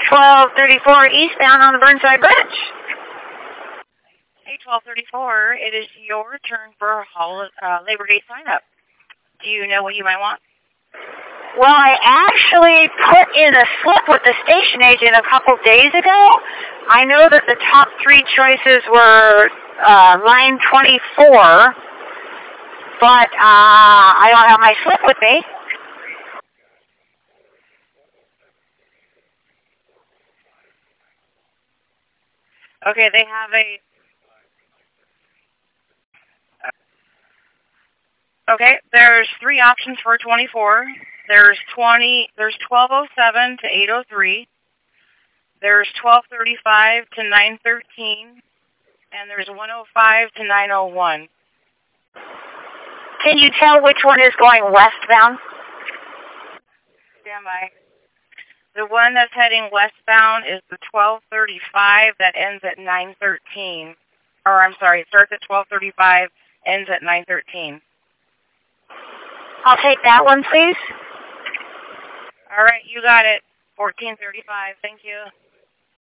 1234 eastbound on the Burnside Bridge. Hey, 1234, it is your turn for Labor Day sign-up. Do you know what you might want? Well, I actually put in a slip with the station agent a couple days ago. I know that the top three choices were line 24, but I don't have my slip with me. Okay, they have a... Okay, there's three options for 24. There's 1207 to 803. There's 1235 to 913. And there's 105 to 901. Can you tell which one is going westbound? Stand by. The one that's heading westbound is the 1235 that ends at 913. Or, I'm sorry, it starts at 1235, ends at 913. I'll take that one, please. All right, you got it. 1435. Thank you.